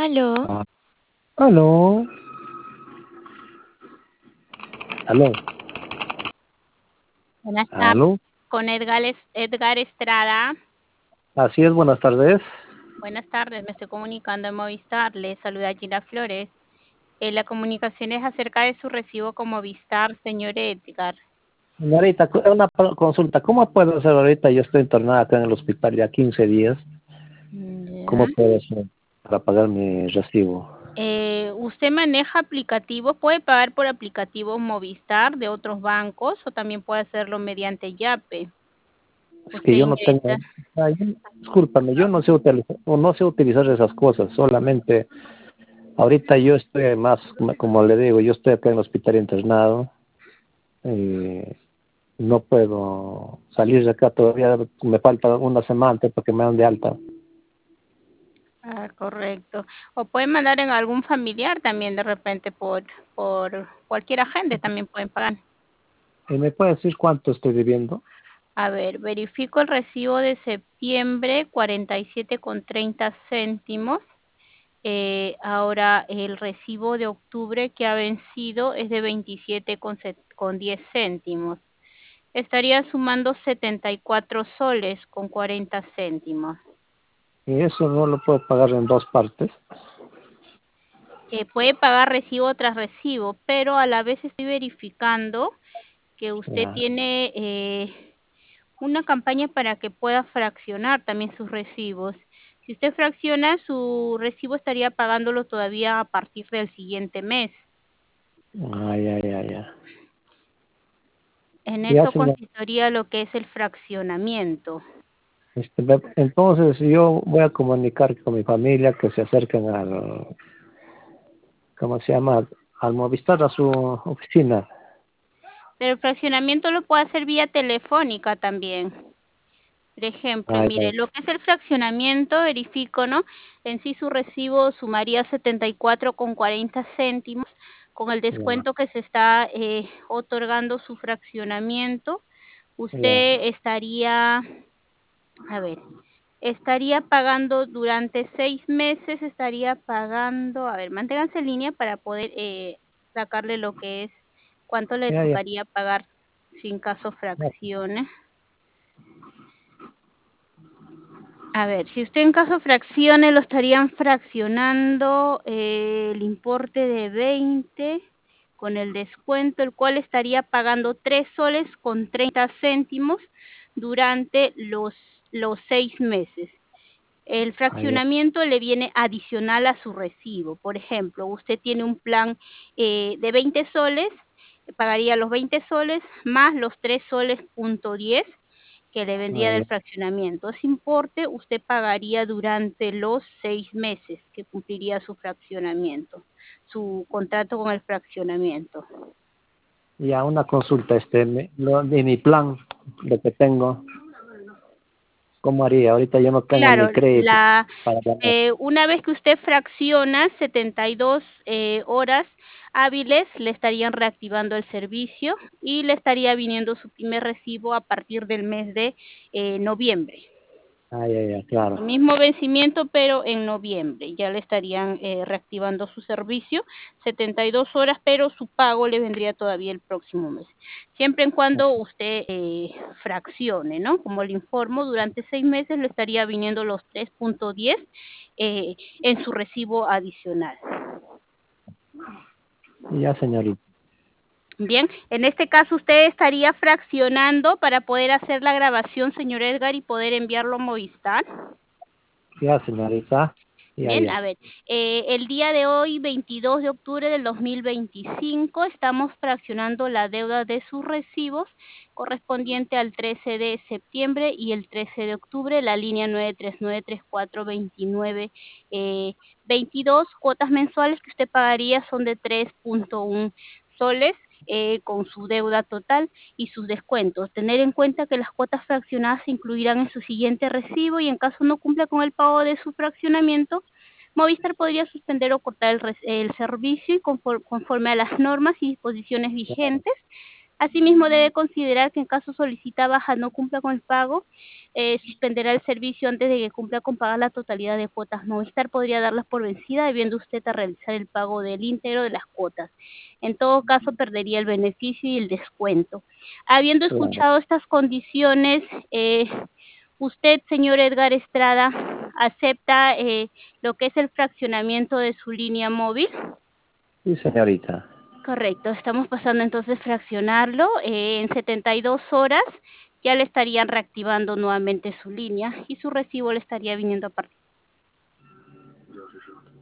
Aló, Ah, aló, aló, buenas tardes, aló. con Edgar Estrada. Así es, buenas tardes. Buenas tardes, me estoy comunicando en Movistar. Le saluda Gina Flores. La comunicación es acerca de su recibo con Movistar, señor Edgar. Señorita, consulta. ¿Cómo puedo hacer ahorita? Yo estoy internada acá en el hospital ya 15 días. ¿Cómo Ya. puedo hacer para pagar mi recibo? ¿Usted maneja aplicativos? Puede pagar por aplicativos Movistar de otros bancos o también puede hacerlo mediante Yape. Es que Usted yo no tengo... ingresa. Discúlpame, yo no sé utilizar, o no sé utilizar esas cosas. Solamente ahorita yo estoy más, como le digo, yo estoy acá en el hospital internado. eh, no puedo salir de acá todavía. Me falta una semana antes para que me dan de alta. Ah, correcto. O pueden mandar en algún familiar también de repente por cualquier agente también pueden pagar. ¿Me puede decir cuánto estoy debiendo? A ver, verifico el recibo de septiembre, 47,30 céntimos. Ahora el recibo de octubre que ha vencido es de 27,10 céntimos. Estaría sumando 74 soles con 40 céntimos. Y eso no lo puedo pagar en dos partes. Puede pagar recibo tras recibo, pero a la vez estoy verificando que usted Ya, tiene una campaña para que pueda fraccionar también sus recibos. Si usted fracciona, su recibo estaría pagándolo todavía a partir del siguiente mes. ya, ya, ya. En Ya, eso señor. consistiría lo que es el fraccionamiento. Entonces yo voy a comunicar con mi familia que se acerquen al, ¿cómo se llama? Al Movistar, a su oficina. Pero el fraccionamiento lo puede hacer vía telefónica también. Por ejemplo, Ay, mire, ay, lo que es el fraccionamiento, verifico, ¿no? En sí su recibo sumaría 74,40 céntimos. Con el ya, descuento que se está otorgando su fraccionamiento, ya, usted estaría, a ver, estaría pagando durante 6 meses, estaría pagando, a ver, manténganse en línea para poder sacarle lo que es, cuánto le ya, ya, tocaría pagar sin caso ya, fraccione. A ver, si usted en caso fraccione, lo estarían fraccionando el importe de 20 con el descuento, el cual estaría pagando 3 soles con 30 céntimos durante los 6 meses. El ay, fraccionamiento le viene adicional a su recibo. Por ejemplo, usted tiene un plan de 20 soles, pagaría los 20 soles más los 3 soles punto 10 que le vendría ay, del ay, fraccionamiento. Ese importe usted pagaría durante los 6 meses que cumpliría su fraccionamiento, su contrato con el fraccionamiento. ya, una consulta, de mi plan, lo que tengo, ¿cómo haría? Ahorita yo no tengo ni Claro, crédito para ganar. una vez que usted fracciona 72 horas hábiles, le estarían reactivando el servicio y le estaría viniendo su primer recibo a partir del mes de noviembre. Ay, ay, ay, claro. El mismo vencimiento, pero en noviembre. Ya le estarían reactivando su servicio, 72 horas, pero su pago le vendría todavía el próximo mes. Siempre en cuando usted fraccione, ¿no? Como le informo, durante 6 meses le estaría viniendo los 3,10 en su recibo adicional. Ya, señorita. Bien, en este caso usted estaría fraccionando para poder hacer la grabación, señor Edgar, y poder enviarlo a Movistar. Ya, señorita. Ya, Bien, ya. a ver, el día de hoy, 22 de octubre del 2025, estamos fraccionando la deuda de sus recibos correspondiente al 13 de septiembre y el 13 de octubre, la línea 9393429 22, cuotas mensuales que usted pagaría son de 3,1 soles con su deuda total y sus descuentos. Tener en cuenta que las cuotas fraccionadas se incluirán en su siguiente recibo y en caso no cumpla con el pago de su fraccionamiento, Movistar podría suspender o cortar el servicio y conforme a las normas y disposiciones vigentes, Asimismo, debe considerar que en caso solicita baja no cumpla con el pago, suspenderá el servicio antes de que cumpla con pagar la totalidad de cuotas. Movistar podría darlas por vencida, debiendo usted a realizar el pago del íntegro de las cuotas. En todo caso, perdería el beneficio y el descuento. Habiendo Claro. escuchado estas condiciones, usted, señor Edgar Estrada, acepta lo que es el fraccionamiento de su línea móvil. Sí, señorita. Correcto, estamos pasando entonces a fraccionarlo. En 72 horas ya le estarían reactivando nuevamente su línea y su recibo le estaría viniendo a partir.